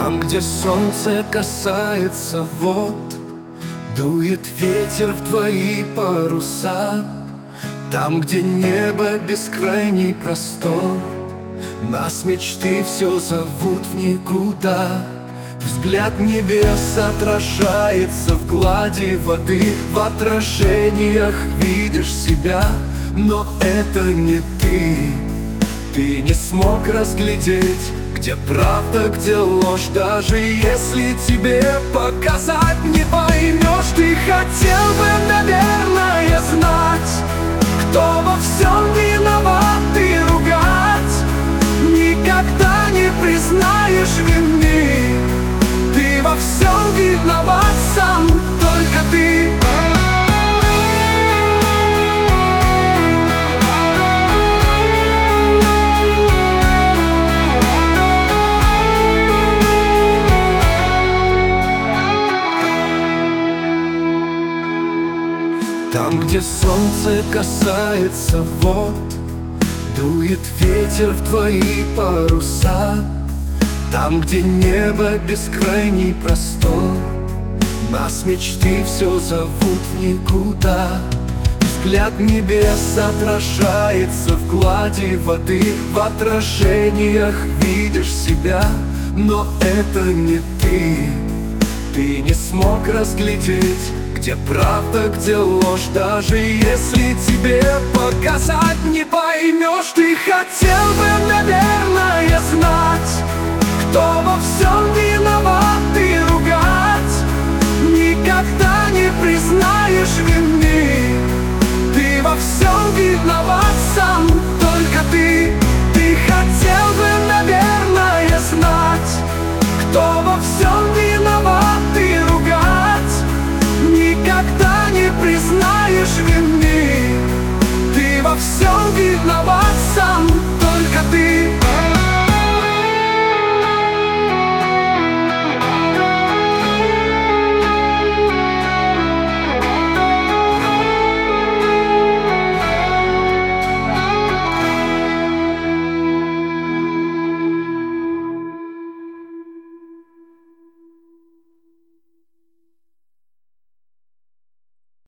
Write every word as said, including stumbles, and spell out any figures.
Там, где солнце касается вод, дует ветер в твои паруса. Там, где небо бескрайний простор, нас мечты все зовут в никуда. Взгляд небес отражается в глади воды. В отражениях видишь себя, но это не ты. Ты не смог разглядеть, где правда, где ложь. Даже если тебе показать, не поймешь. Ты хотел бы, наверное, знать, кто во всем виноват, и ругать. Никогда не признаешь вины. Ты во всем виноват сам, только ты. Там, где солнце касается вод, дует ветер в твои паруса. Там, где небо бескрайний простор, нас мечты все зовут в никуда. Взгляд небес отражается в глади воды. В отражениях видишь себя, но это не ты. Ты не смог разглядеть, где правда, где ложь. Даже если тебе показать, не поймешь. Ты хотел бы, наверное, знать, кто во всем виноват, и ругать. Никогда не признаешь вины. Ты во всем виноват сам, только ты. Ты хотел бы, наверное, знать, кто во всем виноват, и ругать. Никогда не признаешь вины. Ты во всем виноват сам.